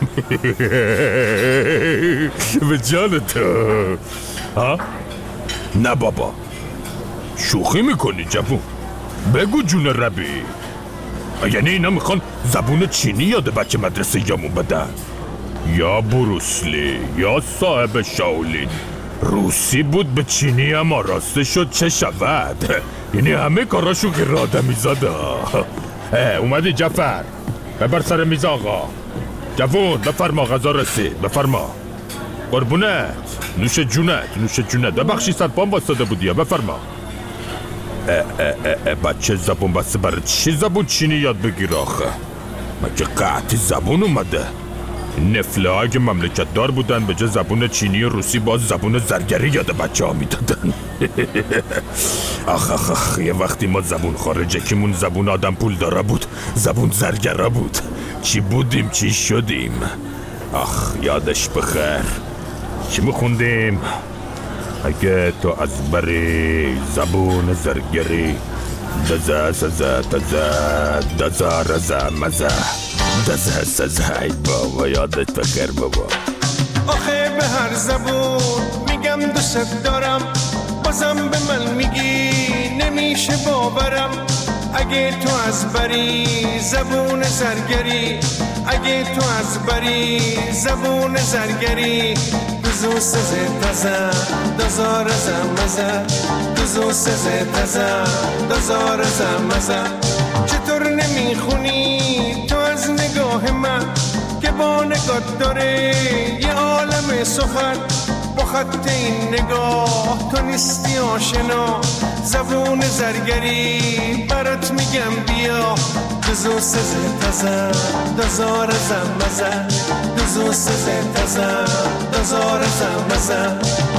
به جان تو. ها؟ نه بابا، شوخی میکنی جوون؟ بگو جون ربی. یعنی اینا میخوان زبون چینی یاد بچه مدرسه یامون بدن؟ یا بروسلی یا صاحب شاولین روسی بود به چینی اما راسته شد چه شود. یعنی همه کاراشو غیر آدمی زاده. اومدی جعفر؟ ببر سر میز آقا. جوون بفرما غذا رسید، بفرما. قربونت، نوش جونت، نوش جونت. ببخشی سرپام بستاده بودی، بفرما. اه اه اه بچه زبون بسته برای چی زبون چینی یاد بگیر آخه؟ مگه قطعی زبون اومده؟ نفله ها که مملکت دار بودن به جای زبون چینی و روسی باز زبون زرگری یاد بچه ها میدادن. آخ آخ آخ یه وقتی ما زبون خارجه کیمون زبون آدم پول داره بود، زبون زرگره بود. چی بودیم چی شدیم. آخ یادش بخیر. چی میخوندیم؟ اگه تو از بری زبون زرگری دزه سزه تزه دزه رزه مزه دزه سزه. ای بابا یادت بخیر بابا. آخه به هر زبون میگم دوست دارم، بازم به من میگی نمیشه باورم. اگه تو از بری زبون زرگری، اگه تو از بری زبون زرگری دوزو سزه تزه دوزار زمزه دوزو سزه تزه دوزار زمزه. چطور نمیخونی تو از نگاه من که با نگاه داره یه عالم سخن؟ با خط این نگاه تو نیستی آشنا. زبون زرگری برات میگم بیا. دوزو سزه تزه دوزار زمزه دوزو سزه تزه دوزار زمزه.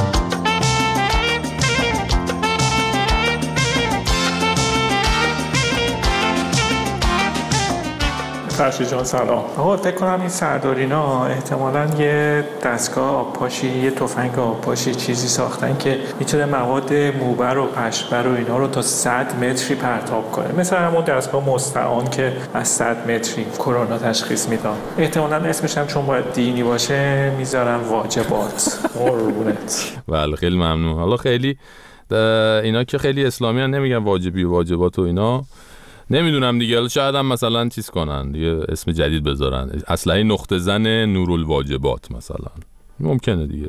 فرشید جان سلام. آقا فکر کنم این سردارینا احتمالاً یه دستگاه آبپاشی، یه تفنگ آبپاشی چیزی ساختن که میتونه مواد موبر و پشبر و اینا رو تا صد متری پرتاب کنه، مثل همون دستگاه مستعان که از صد متری کرونا تشخیص میدن. احتمالاً اسمش هم چون باید دینی باشه میذارن واجبات. قربونت. بله خیلی ممنون. حالا خیلی اینا که خیلی اسلامی ان نمیگن واجبی و واجبات و اینا، نمیدونم دیگه. حالا شاید هم مثلا چیز کنن دیگه، اسم جدید بذارن، اسلحه نقطه زن نورالواجبات مثلا، ممکنه دیگه.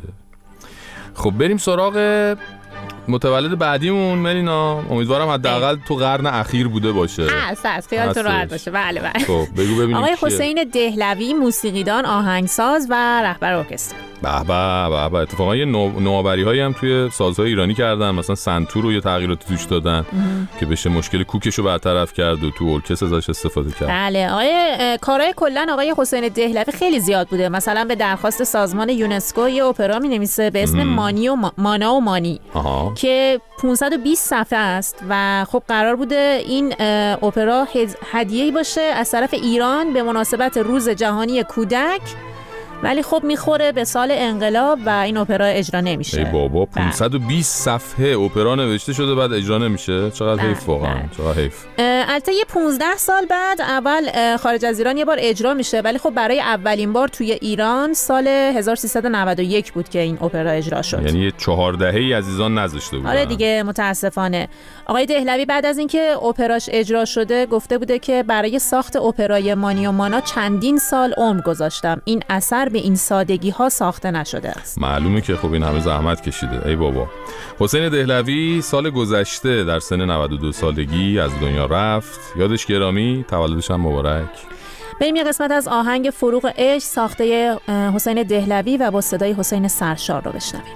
خب بریم سراغ متولد بعدیمون ملینا. امیدوارم حداقل تو قرن اخیر بوده باشه. هست هست خیالتون راحت باشه. بله بله. خب بگو ببینیم. آقای حسین دهلوی، موسیقیدان، آهنگساز و رهبر ارکستر. به به به به. اتفاقا یه نوآوری هایی هم توی سازهای ایرانی کردن، مثلا سنتور رو یه تغییراتی توش دادن ام. که بشه مشکل کوکش رو برطرف کرد و تو ارکستر ازش استفاده کرد. بله. آقای کارهای کلا آقای حسین دهلوی خیلی زیاد بوده. مثلا به درخواست سازمان یونسکو یه اپرا می‌نویسه به اسم ام. مانی و ما... مانا و مانی آها. که پانصد و بیست صفحه است و خب قرار بوده این اپرا هدیه‌ای باشه از طرف ایران به مناسبت روز جهانی کودک، ولی خب میخوره به سال انقلاب و این اپرا اجرا نمیشه. ای بابا پانصد و بیست صفحه اپرا نوشته شده بعد اجرا نمیشه. چقدر حیف واقعا. چقدر حیف. البته یه پانزده سال بعد اول خارج از ایران یه بار اجرا میشه، ولی خب برای اولین بار توی ایران سال هزار و سیصد و نود و یک بود که این اپرا اجرا شد. یعنی یه چهار دهه‌ای عزیزان نذاشته بودن. آره دیگه متاسفانه. آقای دهلوی بعد از اینکه اپراش اجرا شده گفته بوده که برای ساخت اپرای مانی و مانا چندین سال عمر گذاشتم. این اثر به این سادگی ها ساخته نشده است. معلومه که خب این همه زحمت کشیده. ای بابا. حسین دهلوی سال گذشته در سن نود و دو سالگی از دنیا رفت. یادش گرامی، تولدش هم مبارک. بریم یه قسمت از آهنگ فروغ عشق ساخته حسین دهلوی و با صدای حسین سرشار رو بشنویم.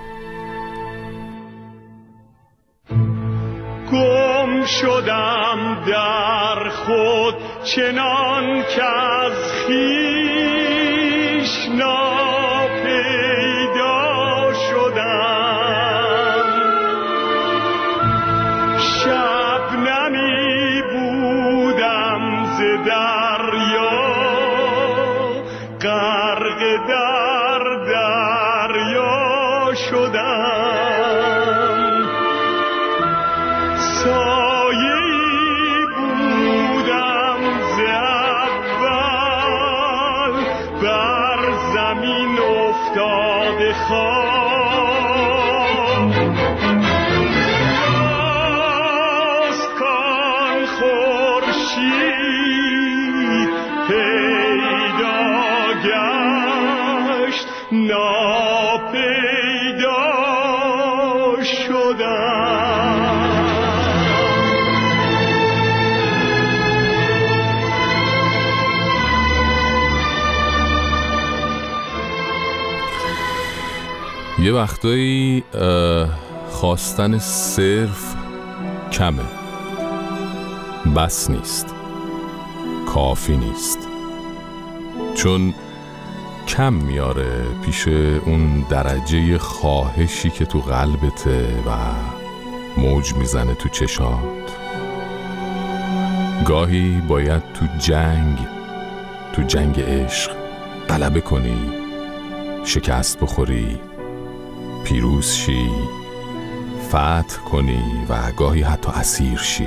گم شدم در خود چنان که از خویش ناپیدا شدم. شبنمی بودم ز خواب باز کن خورشید پیدا گشت ناپیدا شدم. یه وقتایی خواستن صرف کمه، بس نیست، کافی نیست، چون کم میاره پیش اون درجه خواهشی که تو قلبته و موج میزنه تو چشات. گاهی باید تو جنگ تو جنگ عشق غلبه کنی، شکست بخوری، پیروز شی، فتح کنی و گاهی حتی اسیر شی.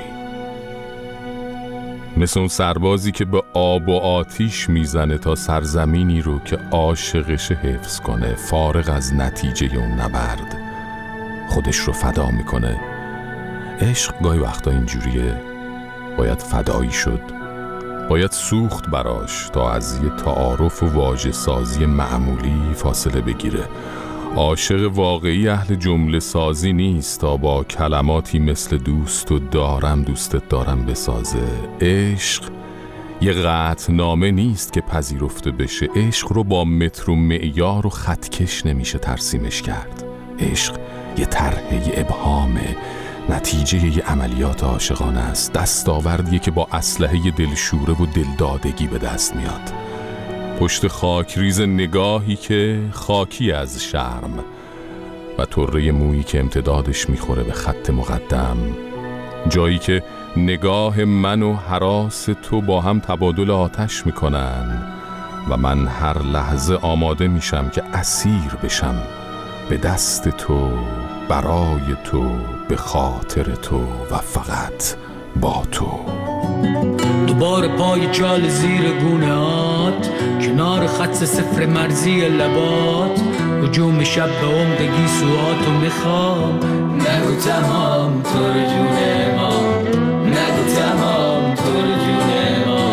مثل اون سربازی که به آب و آتیش میزنه تا سرزمینی رو که عاشقش حفظ کنه، فارغ از نتیجه اون نبرد خودش رو فدا میکنه. عشق گاهی وقتا اینجوریه، باید فدایی شد، باید سوخت براش تا از یه تعارف و واژه سازی معمولی فاصله بگیره. عاشق واقعی اهل جمله سازی نیست تا با کلماتی مثل دوست و دارم دوستت دارم بسازه. عشق یه قطعنامه نیست که پذیرفته بشه. عشق رو با متر و معیار و خطکش نمیشه ترسیمش کرد. عشق یه طرح، یه ابهامه، نتیجه یه عملیات عاشقانه است، دستاوردیه که با اسلحه دلشوره و دلدادگی به دست میاد. پشت خاکریز نگاهی که خاکی از شرم و طره مویی که امتدادش میخوره به خط مقدم، جایی که نگاه من و هراس تو با هم تبادل آتش میکنن و من هر لحظه آماده میشم که اسیر بشم به دست تو، برای تو، به خاطر تو و فقط با تو. دوباره پای جال زیر گونه‌ات، کنار خط صفر مرزی لبات، هجوم شب به عمقگی سواتو میخوام. نگو تمام تو رو جون ما، نگو تمام تو رو جون ما.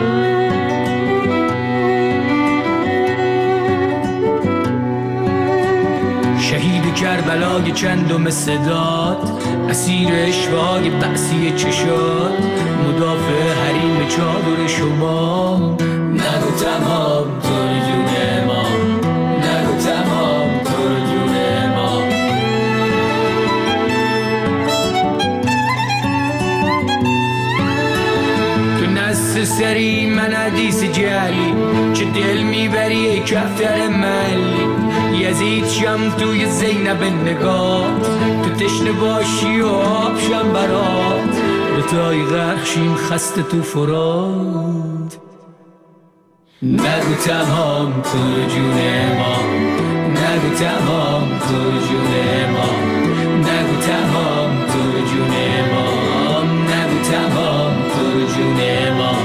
شهید کربلای چندم صدات، اسیر اشوای بحثی چشات، مدافع حریم چادر شما. نگو تمام تو رو جون ما، نگو تمام تو رو جون ما. تو نست سری من حدیث جلی، چه دل میبری ای کفتر ملی. یزید شم توی زینب نگات، تو تشنه باشی و آب شم برات. دوتای غرخشیم خسته تو فرات. نگو تمام تو رو جون ما، نگو تمام تو رو جون ما، نگو تمام تو رو جون ما، نگو تمام تو رو جون ما.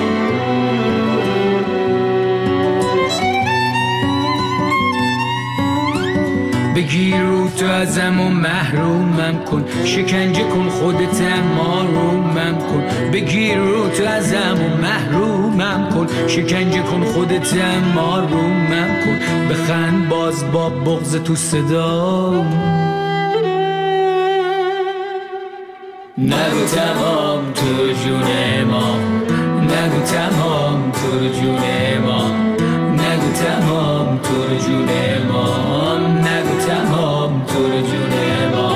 بگیر رو تو ازم و محرومم کن، شکنجه کن خودت اما رومم کن. بگیر رو تو ازم و محرومم کن، شکنجه کن خودت اما رومم کن. بخند باز با بغض تو صدا. نگو تمام تو جون ما، نگو تمام تو جون ما، نگو تمام تو جون ما، نگو تمام تو جون ما.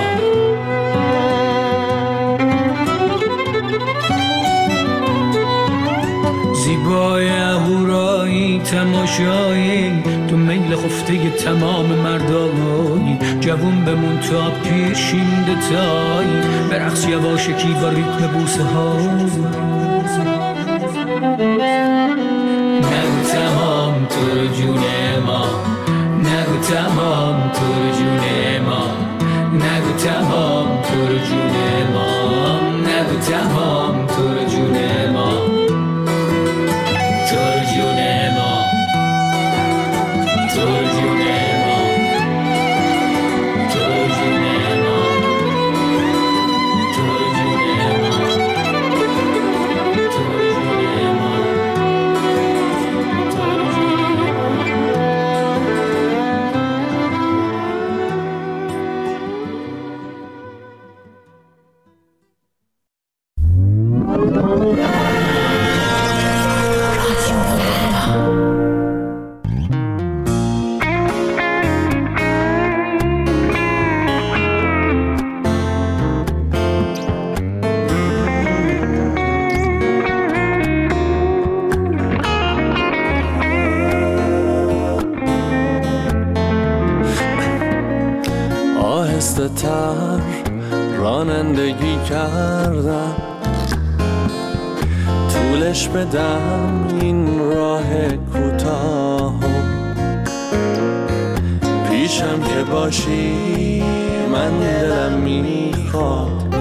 زیبای اهورایی تماشایی، تو میل خفته تمام مردایی. جوون بمون تا پیشیم دتایی، برقص یواشکی با ریتم بوسه ها. نگو تمام تو جون ما، نگو تمام تو جون ما، نگو تمام تو جون ما، نگو تمام تو جون ما، تو جون ما، تو جون ما، کردم طولش بدم این راه کوتاه پیشم که باشی من دلم میخواد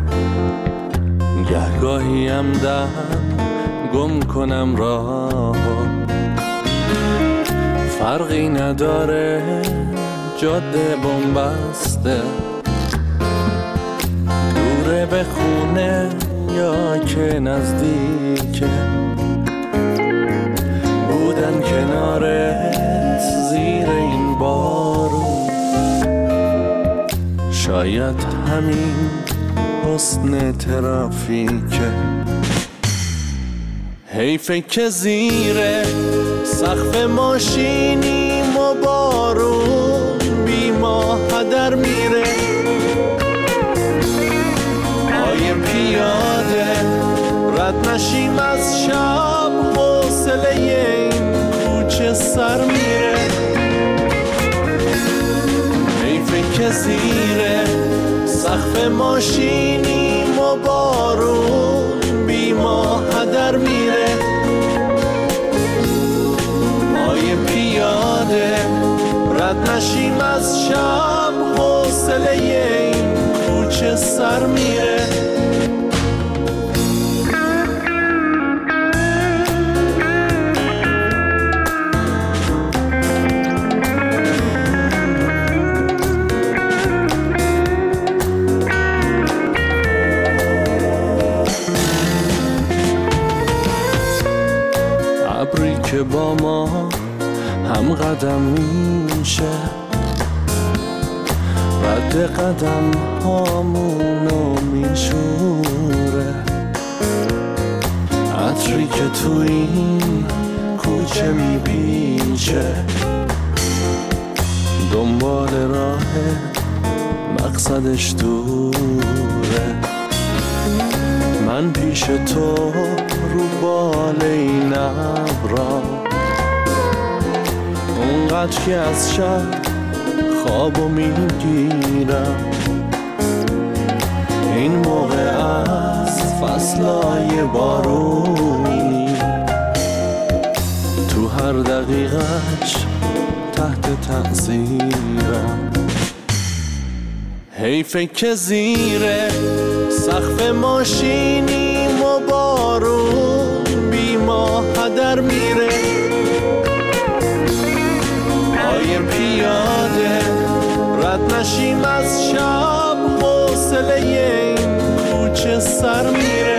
گهگاهیم دهم گم کنم راه فرقی نداره جاده بنبسته دوره به خونه یا که نزدیکه بودن کنارت زیر این بارون شاید همین حسن ترافیکه حیفه که زیر سقف ماشینیم و بارون بی ما هدر میره پای پیاده رد نشیم از شب حوصله این کوچه سر میره حیفه که زیر سقف ماشینیم و بارون بی ما هدر میره پای پیاده رد نشیم از شب حوصله این کوچه سر میره ابری که با ما هم قدم میشه رد قدم هامونو میشوره عطری که تو این کوچه میپیچه دنبال راه مقصدش دوره من پیش تو رو بال این ابرا اونقدر که از شب خوابو میگیرم این موقع از فصلای بارونی تو هر دقیقش تحت تأثیرم حیفه که زیر سقف ماشینیم و بارون بی ما هدر میره پای پیاده رد نشیم از شب حوصله این کوچه سر میره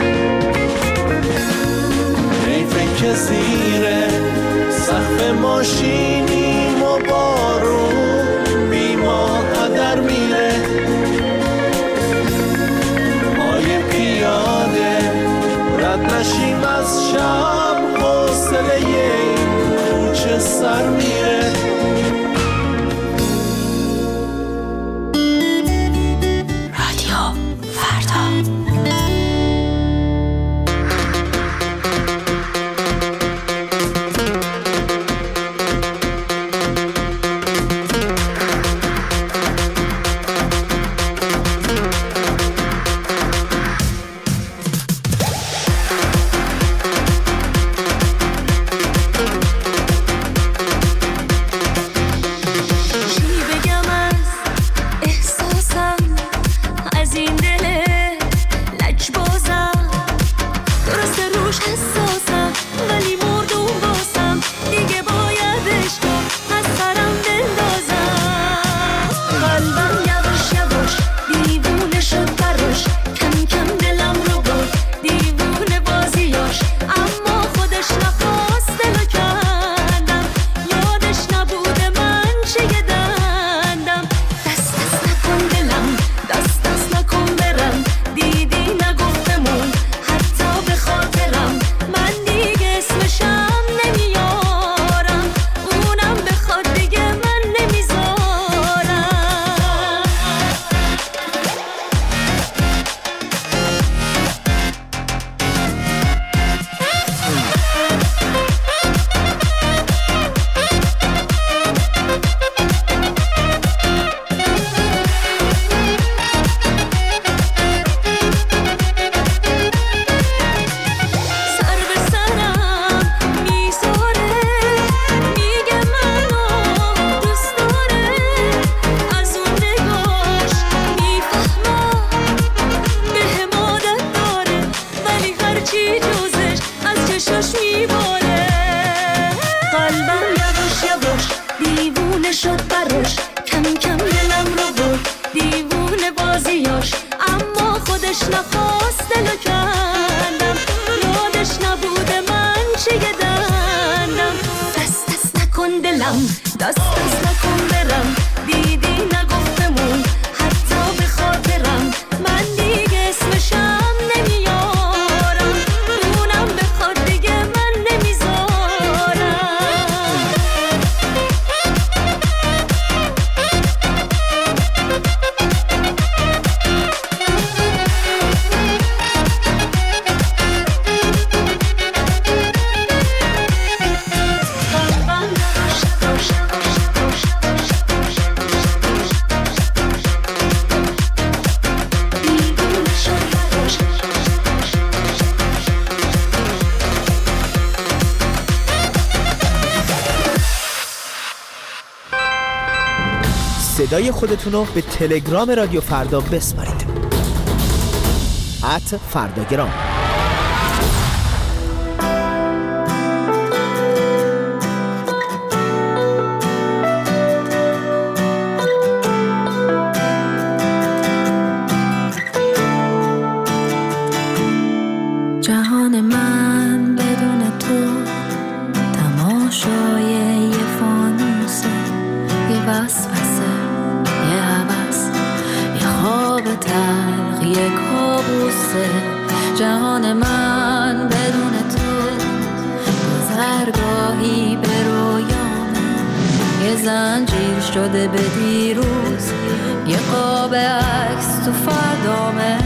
حیفه که زیر سقف ماشینیم و بارون بی ما هدر میره پای پیاده رد نشیم از شب حوصله این کوچه سر میره رادیو فردا دلو کندم یادش نبوده من چه دندم دست دست نکن دلم دست دست نکن برم دیدی نگفتمون حتی به خاطرم من دیگه اسمشم نمیارم اونم بخواد دیگه من نمیذارم صدای خودتون رو به تلگرام رادیو فردا بسپارید ات فرداگرام. جهان من بدون تو تماشای یه فانوسه یه وسوسه یه هوس یه خواب تلخ یه کابوسه جهان من بدون تو گذرگاهی به رویامه یه زنجیر شده به دیروز یه قاب عکس تو فردامه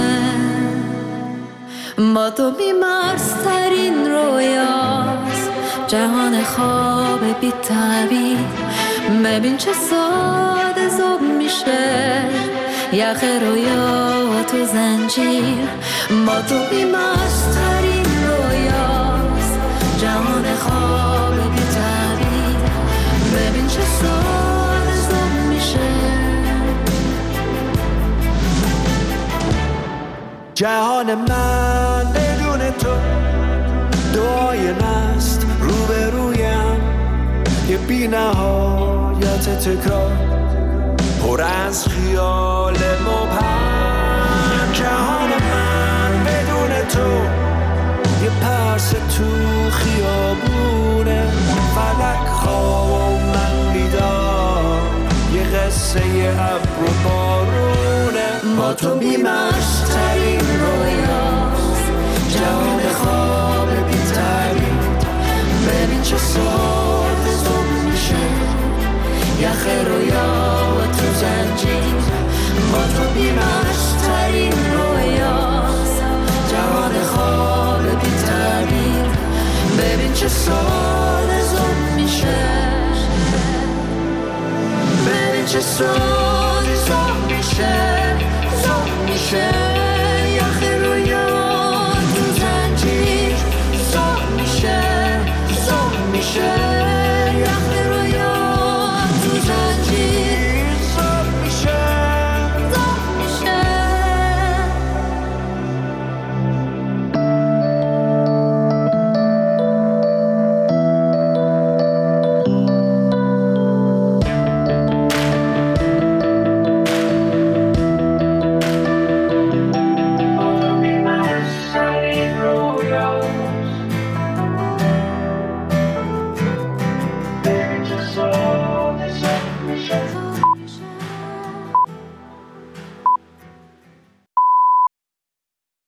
با تو بیمارسترین رویاست جهان خواب بی تعبیر ببین چه ساده زوب میشه یخ رویا تو زنجیر با تو بیمارسترین رویاست جهان خواب بی تعبیر ببین چه ساده زوب میشه جهان من بدون تو دعای نست روبرویم یه بی نهایت تکرار پر از خیال مبهم جهان من بدون تو یه پرس تو خیابونه فلک خواب و من بیدار یه قصه ابر و بارونه با تو بیمست